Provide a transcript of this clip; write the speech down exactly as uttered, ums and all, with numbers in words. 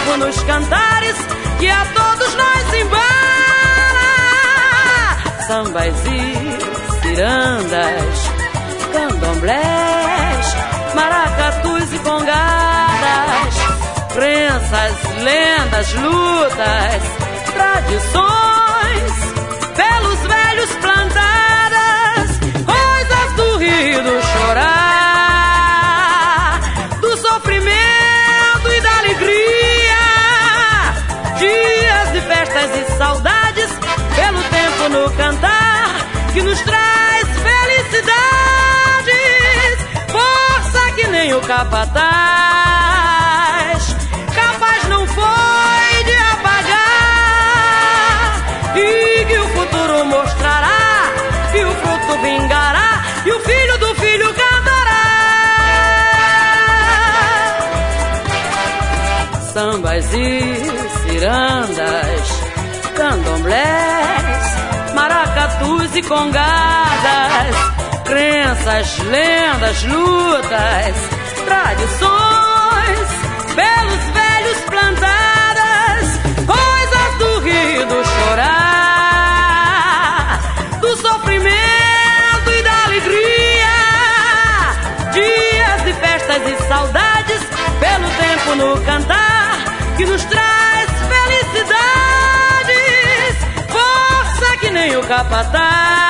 tempo nos cantares que a todos nós embala. Sambas e cirandas, candomblés, maracatus e congadas, crenças, lendas, lutas, tradições pelos velhos plantadas, coisas do rio do chorar, do sofrimento e da alegria, dias de festas e saudades pelo tempo no cantar que nos traz felicidades, força que nem o capataz capaz não foi de apagar, e que o futuro mostrará, que o fruto vingará e o filho do filho cantará. Sambas e cirandas, candomblés, maracatus e congadas, crenças, lendas, lutas, tradições pelos velhos plantadas, coisas do rio do chorar, do sofrimento e da alegria, dias de festas e saudades pelo tempo no cantar que nos traz felicidades, força que nem o capataz